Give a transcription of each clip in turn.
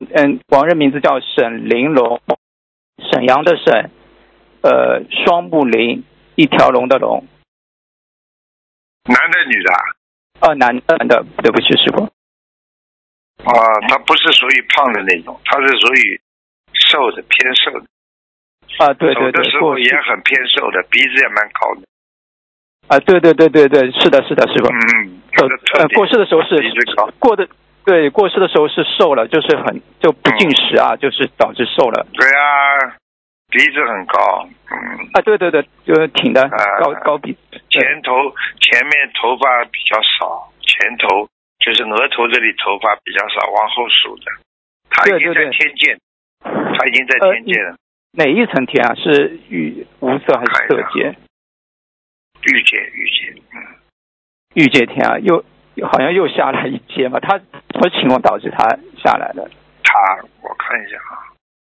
亡人名字叫沈玲珑，沈阳的沈，双木林，一条龙的龙。 男的女的啊？ 男的，对不起师傅。 他不是属于胖的那种，他是属于瘦的，偏瘦的。 对对对， 走的时候也很偏瘦的，鼻子也蛮高的。 对，是的，师傅。过世的时候是过世的时候是瘦了，就不进食啊，就是导致瘦了。 对啊，鼻子很高。 对，就是挺的，高鼻子。 前面头发比较少，前头就是额头这里头发比较少，往后数的。他已经在天界，他已经在天界了。 哪一层天啊？是无色还是色界？ 欲界。 欲界天啊，好像又下来一阶嘛。他什么情况导致他下来的？ 我看一下啊。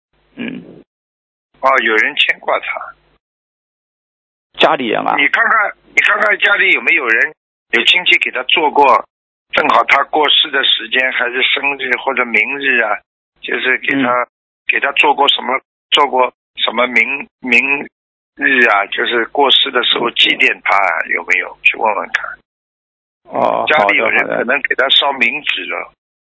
有人牵挂他。 家里人啊？ 你看看家里有没有人有亲戚给他做过，正好他过世的时间还是生日或者明日啊，就是给他做过什么明日啊，就是过世的时候祭奠他有没有？去问问看。家里有人可能给他烧冥纸了。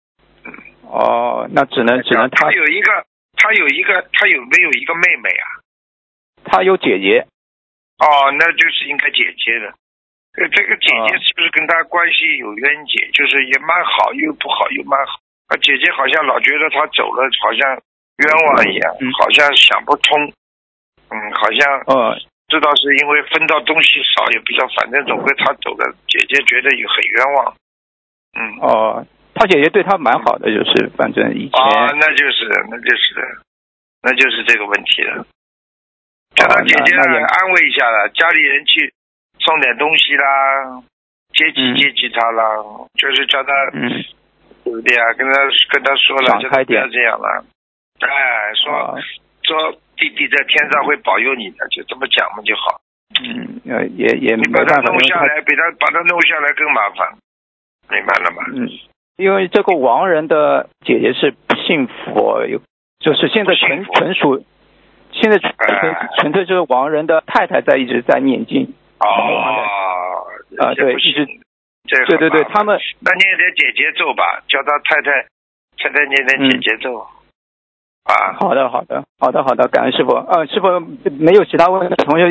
那只能他有没有一个妹妹啊？ 他有姐姐。 那就是应该姐姐的。这个姐姐是不是跟他关系有冤结？就是也蛮好，又不好，又蛮好。姐姐好像老觉得他走了，好像冤枉一样，好像想不通。好像知道是因为分到东西少，也比较，反正总归他走了，姐姐觉得也很冤枉。 他姐姐对他蛮好的，就是反正以前。 那就是这个问题了。叫他姐姐安慰一下了，家里人去送点东西啦，接济他啦，就是叫他，对不对啊？跟他说了，叫他不要这样了。说弟弟在天上会保佑你的，就这么讲嘛就好。 也你把他弄下来，把他弄下来更麻烦，明白了吗？ 因为这个亡人的姐姐是不信佛，就是现在纯属。现在纯粹就是亡人的太太一直在念经。对，一直。对，他们。 那念点姐姐咒吧，叫他太太念点姐姐咒。好的，感恩师傅。师傅没有其他问题，同学